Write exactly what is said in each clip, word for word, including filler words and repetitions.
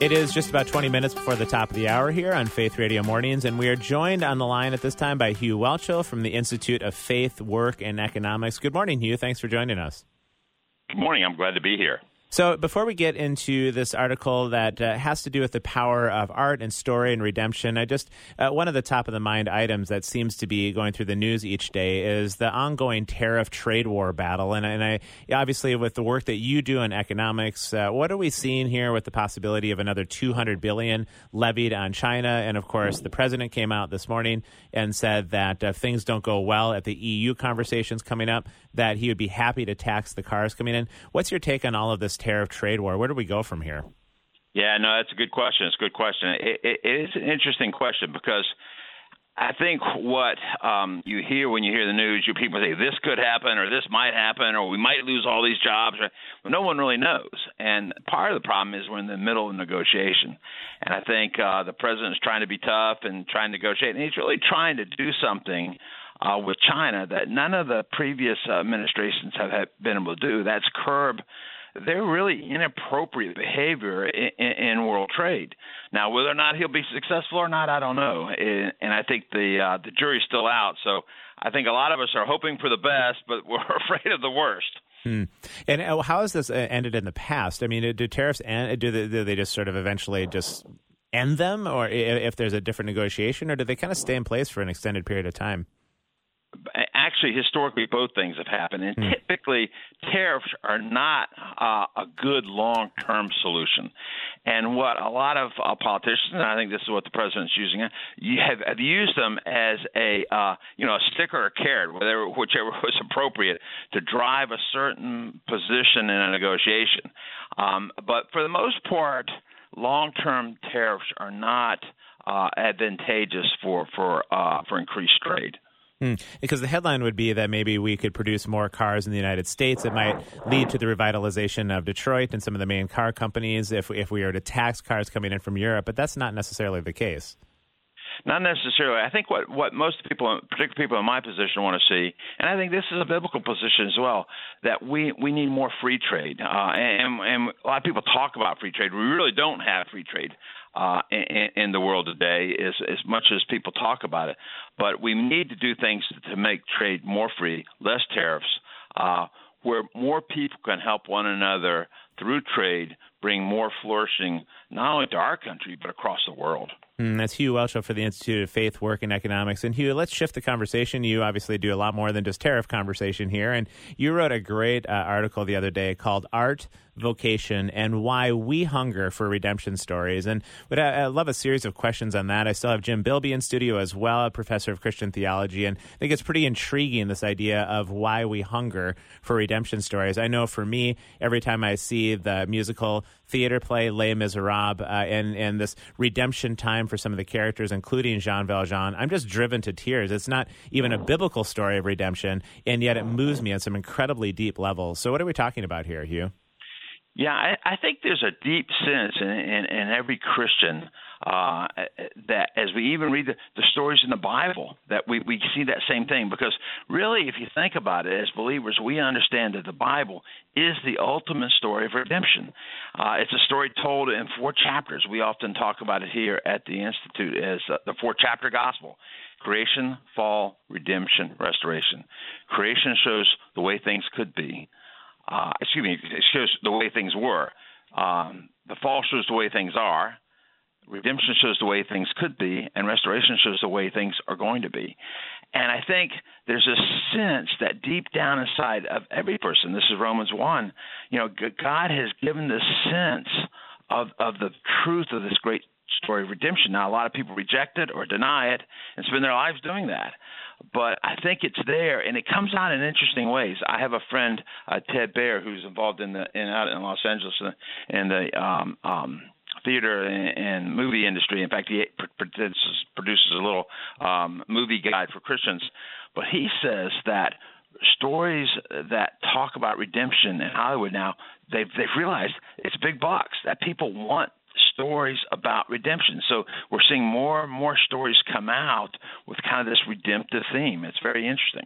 It is just about twenty minutes before the top of the hour here on Faith Radio Mornings, and we are joined on the line at this time by Hugh Welchel from the Institute of Faith, Work, and Economics. Good morning, Hugh. Thanks for joining us. Good morning. I'm glad to be here. So before we get into this article that uh, has to do with the power of art and story and redemption, I just uh, one of the top of the mind items that seems to be going through the news each day is the ongoing tariff trade war battle. And, and I obviously, with the work that you do in economics, uh, what are we seeing here with the possibility of another two hundred billion dollars levied on China? And of course, the president came out this morning and said that if things don't go well at the E U conversations coming up, that he would be happy to tax the cars coming in. What's your take on all of this tariff trade war? Where do we go from here? Yeah, no, that's a good question. It's a good question. It, it, it is an interesting question because I think what um, you hear when you hear the news, you people say this could happen or this might happen or we might lose all these jobs. Well, no one really knows. And part of the problem is we're in the middle of negotiation. And I think uh, the president is trying to be tough and trying to negotiate. And he's really trying to do something Uh, with China that none of the previous uh, administrations have, have been able to do. That's curb their really inappropriate behavior in, in, in world trade. Now, whether or not he'll be successful or not, I don't know. And, and I think the uh, the jury's still out. So I think a lot of us are hoping for the best, but we're afraid of the worst. Hmm. And how has this ended in the past? I mean, do tariffs end? Do they, do they just sort of eventually just end them, or if there's a different negotiation, or do they kind of stay in place for an extended period of time? Actually, historically, both things have happened. And typically, tariffs are not uh, a good long-term solution. And what a lot of uh, politicians, and I think this is what the president's using, you have, have used them as a uh, you know a stick or a carrot, whatever, whichever was appropriate, to drive a certain position in a negotiation. Um, but for the most part, long-term tariffs are not uh, advantageous for for uh, for increased trade. Hmm. Because the headline would be that maybe we could produce more cars in the United States. It might lead to the revitalization of Detroit and some of the main car companies if if we were to tax cars coming in from Europe. But that's not necessarily the case. Not necessarily. I think what, what most people, particularly people in my position, want to see, and I think this is a biblical position as well, that we, we need more free trade. Uh, and, and a lot of people talk about free trade. We really don't have free trade uh, in, in the world today as, as much as people talk about it. But we need to do things to make trade more free, less tariffs, uh, where more people can help one another through trade, bring more flourishing not only to our country but across the world. Mm, that's Hugh Welchel for the Institute of Faith, Work, and Economics. And Hugh, let's shift the conversation. You obviously do a lot more than just tariff conversation here. And you wrote a great uh, article the other day called Art, Vocation, and Why We Hunger for Redemption Stories. And but I, I love a series of questions on that. I still have Jim Bilby in studio as well, a professor of Christian theology. And I think it's pretty intriguing, this idea of why we hunger for redemption stories. I know for me, every time I see the musical theater play Les Miserables uh, and, and this redemption time for some of the characters, including Jean Valjean, I'm just driven to tears. It's not even a biblical story of redemption, and yet it moves me on some incredibly deep levels. So what are we talking about here, Hugh? Yeah, I, I think there's a deep sense in, in, in every Christian uh, that as we even read the, the stories in the Bible, that we, we see that same thing. Because really, if you think about it, as believers, we understand that the Bible is the ultimate story of redemption. Uh, it's a story told in four chapters. We often talk about it here at the Institute as uh, the four-chapter gospel. Creation, fall, redemption, restoration. Creation shows the way things could be. Uh, excuse me, it shows the way things were. Um, the fall shows the way things are. Redemption shows the way things could be, and restoration shows the way things are going to be. And I think there's a sense that deep down inside of every person, this is Romans one, you know, God has given this sense of, of the truth of this great story of redemption. Now, a lot of people reject it or deny it and spend their lives doing that. But I think it's there, and it comes out in interesting ways. I have a friend, uh, Ted Baer, who's involved in the in out in Los Angeles in the um, um, theater and, and movie industry. In fact, he produces, produces a little um, movie guide for Christians. But he says that stories that talk about redemption in Hollywood now, they've they've realized it's big bucks, that people want stories about redemption. So we're seeing more and more stories come out with kind of this redemptive theme. It's very interesting.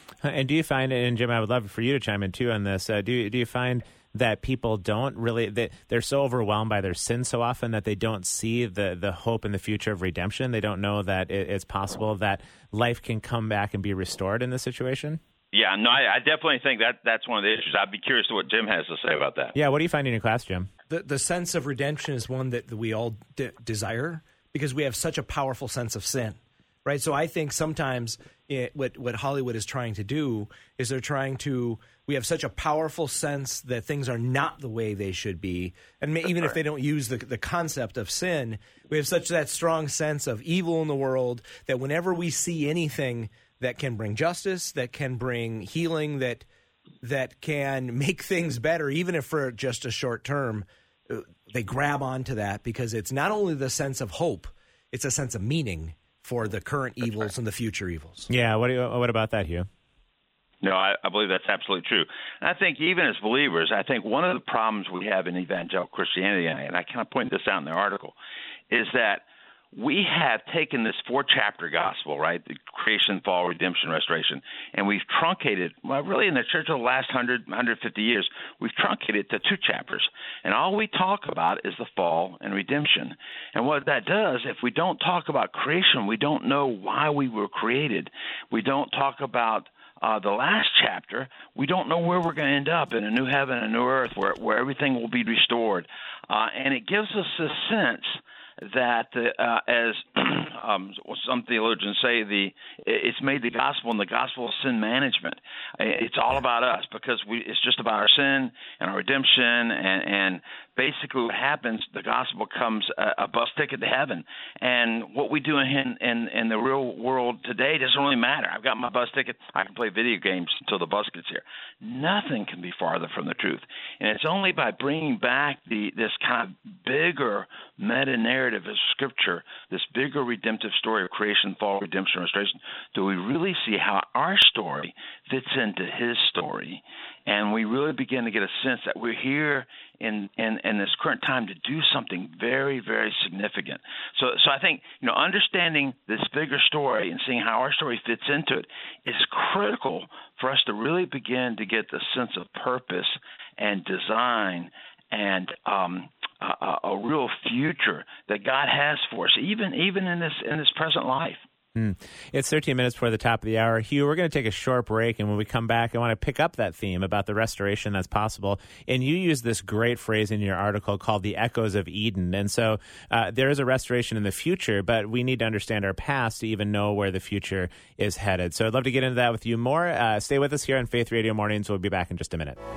And do you find, and Jim, I would love for you to chime in too on this, uh, do, you, do you find that people don't really, they, they're so overwhelmed by their sin so often that they don't see the, the hope in the future of redemption? They don't know that it, it's possible that life can come back and be restored in this situation? Yeah, no, I, I definitely think that that's one of the issues. I'd be curious to what Jim has to say about that. Yeah, what do you find in your class, Jim? The, the sense of redemption is one that we all de- desire because we have such a powerful sense of sin, right? So I think sometimes it, what, what Hollywood is trying to do is they're trying to – we have such a powerful sense that things are not the way they should be. And may, even if they don't use the, the concept of sin, we have such that strong sense of evil in the world that whenever we see anything that can bring justice, that can bring healing, that that can make things better, even if for just a short term, they grab onto that because it's not only the sense of hope, it's a sense of meaning for the current evils and the future evils. Yeah, what do you, what about that, Hugh? No, I, I believe that's absolutely true. And I think even as believers, I think one of the problems we have in evangelical Christianity, and I kind of point this out in the article, is that we have taken this four-chapter gospel, right, the creation, fall, redemption, restoration, and we've truncated, well, really in the church of the last one hundred, one hundred fifty years, we've truncated it to two chapters. And all we talk about is the fall and redemption. And what that does, if we don't talk about creation, we don't know why we were created. We don't talk about Uh, the last chapter, we don't know where we're going to end up in a new heaven and a new earth where, where everything will be restored. Uh, and it gives us a sense that, uh, as um, some theologians say, the it's made the gospel and the gospel of sin management. It's all about us because we it's just about our sin and our redemption. And, and basically what happens, the gospel becomes a, a bus ticket to heaven. And what we do in, in, in the real world today doesn't really matter. I've got my bus ticket. I can play video games until the bus gets here. Nothing can be farther from the truth. And it's only by bringing back the this kind of bigger meta-narrative of Scripture, this bigger redemptive story of creation, fall, redemption, restoration, do we really see how our story fits into His story. And we really begin to get a sense that we're here in, in, in this current time to do something very, very significant. So so I think, you know, understanding this bigger story and seeing how our story fits into it is critical for us to really begin to get the sense of purpose and design and um, a, a real future that God has for us, even even in this in this present life. Mm. It's thirteen minutes before the top of the hour. Hugh, we're going to take a short break, and when we come back, I want to pick up that theme about the restoration that's possible. And you use this great phrase in your article called the echoes of Eden. And so uh, there is a restoration in the future, but we need to understand our past to even know where the future is headed. So I'd love to get into that with you more. Uh, stay with us here on Faith Radio Mornings. We'll be back in just a minute.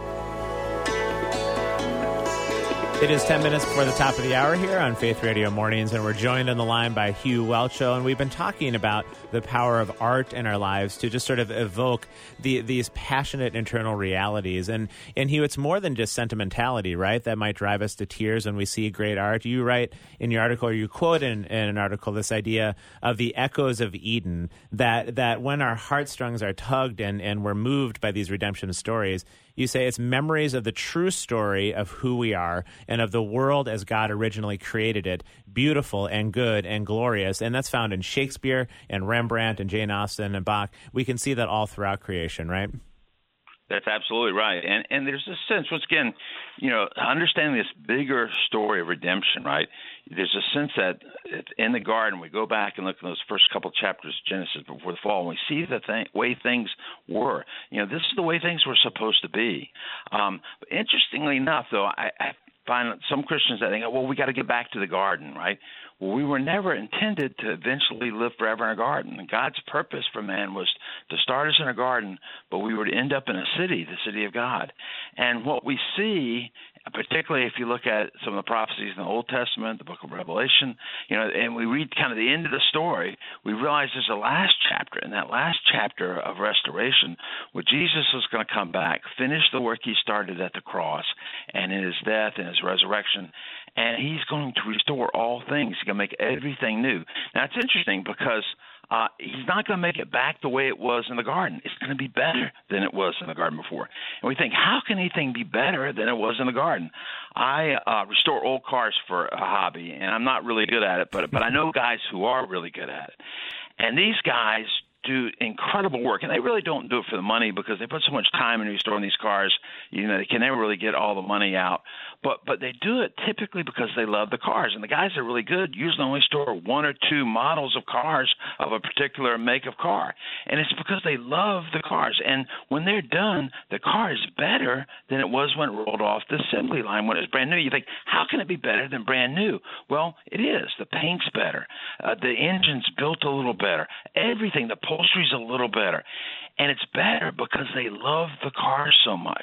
It is ten minutes before the top of the hour here on Faith Radio Mornings, and we're joined on the line by Hugh Welcho, and we've been talking about the power of art in our lives to just sort of evoke the, these passionate internal realities. And, and Hugh, it's more than just sentimentality, right, that might drive us to tears when we see great art. You write in your article, or you quote in, in an article, this idea of the echoes of Eden, that, that when our heartstrings are tugged and, and we're moved by these redemption stories, you say it's memories of the true story of who we are and of the world as God originally created it, beautiful and good and glorious. And that's found in Shakespeare and Rembrandt and Jane Austen and Bach. We can see that all throughout creation, right? That's absolutely right. And and there's this sense, once again, you know, understanding this bigger story of redemption, right? There's a sense that in the garden, we go back and look at those first couple chapters of Genesis before the fall, and we see the th- way things were. You know, this is the way things were supposed to be. Um, but interestingly enough, though, I, I find some Christians that think, well, we got to get back to the garden, right? Well, we were never intended to eventually live forever in a garden. God's purpose for man was to start us in a garden, but we were to end up in a city, the city of God. And what we see, particularly if you look at some of the prophecies in the Old Testament, the book of Revelation, you know, and we read kind of the end of the story, we realize there's a last chapter. In that last chapter of restoration, where Jesus was going to come back, finish the work he started at the cross, and in his death and his resurrection, and he's going to restore all things. He's going to make everything new. Now, it's interesting because uh, he's not going to make it back the way it was in the garden. It's going to be better than it was in the garden before. And we think, how can anything be better than it was in the garden? I uh, restore old cars for a hobby, and I'm not really good at it, but but I know guys who are really good at it. And these guys do incredible work, and they really don't do it for the money because they put so much time into restoring these cars. You know, they can never really get all the money out. But but they do it typically because they love the cars. And the guys that are really good usually only store one or two models of cars of a particular make of car. And it's because they love the cars. And when they're done, the car is better than it was when it rolled off the assembly line when it was brand new. You think, how can it be better than brand new? Well, it is. The paint's better. Uh, the engine's built a little better. Everything, the upholstery's a little better. And it's better because they love the cars so much.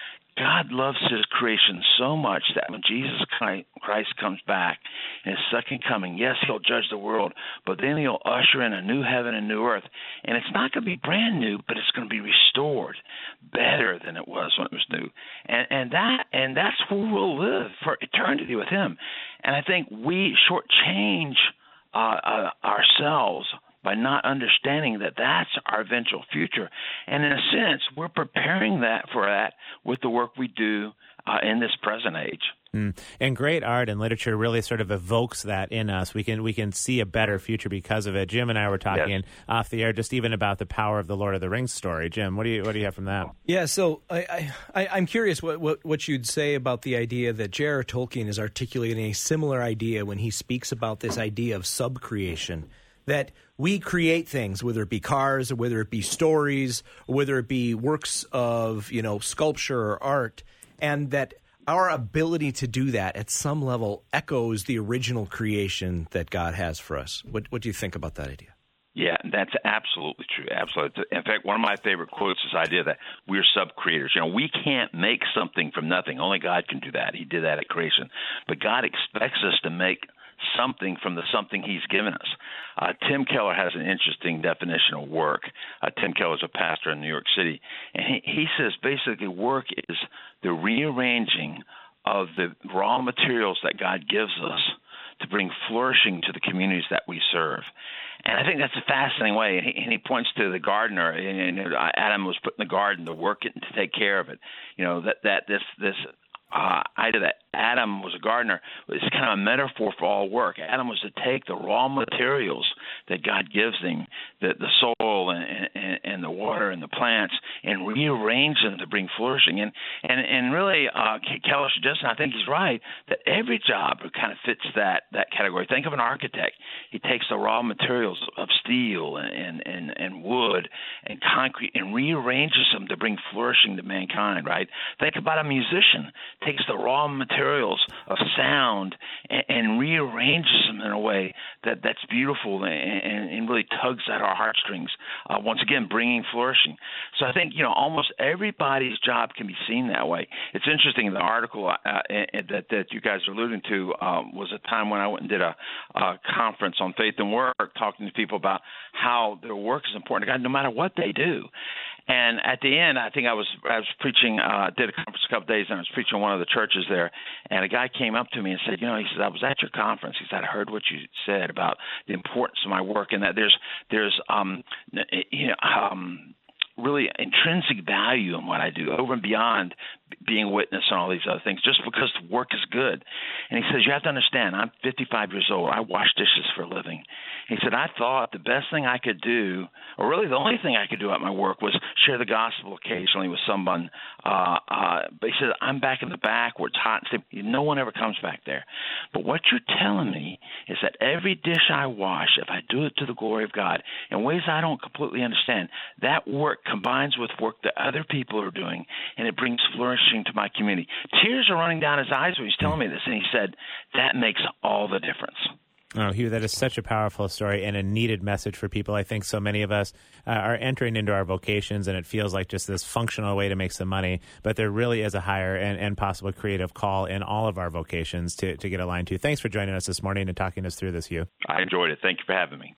God loves his creation so much that when Jesus Christ comes back in his second coming, yes, he'll judge the world, but then he'll usher in a new heaven and new earth. And it's not going to be brand new, but it's going to be restored better than it was when it was new. And, and that and that's where we'll live for eternity with him. And I think we shortchange uh, uh, ourselves by not understanding that that's our eventual future. And in a sense, we're preparing that for that with the work we do uh, in this present age. Mm. And great art and literature really sort of evokes that in us. We can we can see a better future because of it. Jim and I were talking yes. off the air just even about the power of the Lord of the Rings story. Jim, what do you what do you have from that? Yeah, so I, I I'm curious what, what what you'd say about the idea that J R R Tolkien is articulating a similar idea when he speaks about this idea of subcreation, that we create things, whether it be cars or whether it be stories or whether it be works of, you know, sculpture or art, and that our ability to do that at some level echoes the original creation that God has for us. What, what do you think about that idea? Yeah, that's absolutely true. Absolutely. In fact, one of my favorite quotes is the idea that we're sub-creators. You know, we can't make something from nothing. Only God can do that. He did that at creation. But God expects us to make something from the something he's given us. Uh, Tim Keller has an interesting definition of work. Uh, Tim Keller is a pastor in New York City, and he, he says basically work is the rearranging of the raw materials that God gives us to bring flourishing to the communities that we serve. And I think that's a fascinating way. And he, and he points to the gardener, and, and Adam was put in the garden to work it and to take care of it. You know, that, that this this uh, idea that Adam was a gardener is kind of a metaphor for all work. Adam was to take the raw materials that God gives him, the, the soil and, and, and the water and the plants, and rearrange them to bring flourishing. And and, and really, uh, Keller suggests, and I think he's right, that every job kind of fits that, that category. Think of an architect. He takes the raw materials of steel and, and, and wood and concrete and rearranges them to bring flourishing to mankind, right? Think about a musician. Takes the raw materials of sound and, and rearranges them in a way that, that's beautiful and, and, and really tugs at our heartstrings, uh, once again, bringing flourishing. So I think, you know, almost everybody's job can be seen that way. It's interesting, the article uh, that, that you guys are alluding to um, was a time when I went and did a, a conference on faith and work, talking to people about how their work is important to God no matter what they do. And at the end, I think I was I was preaching, uh, did a conference a couple of days, and I was preaching in one of the churches there. And a guy came up to me and said, you know, he said, I was at your conference. He said, I heard what you said about the importance of my work and that there's, there's um, you know, um, really intrinsic value in what I do over and beyond being a witness and all these other things, just because the work is good. And he says, you have to understand, I'm fifty-five years old. I wash dishes for a living. He said, I thought the best thing I could do, or really the only thing I could do at my work, was share the gospel occasionally with someone. Uh, uh, but he said, I'm back in the back where it's hot and sleepy. No one ever comes back there. But what you're telling me is that every dish I wash, if I do it to the glory of God in ways I don't completely understand, that work combines with work that other people are doing, and it brings flourishing to my community. Tears are running down his eyes when he's telling me this, and he said, that makes all the difference. Oh, Hugh, that is such a powerful story and a needed message for people. I think so many of us uh, are entering into our vocations, and it feels like just this functional way to make some money, but there really is a higher and, and possible creative call in all of our vocations to, to get aligned to. Thanks for joining us this morning and talking us through this, Hugh. I enjoyed it. Thank you for having me.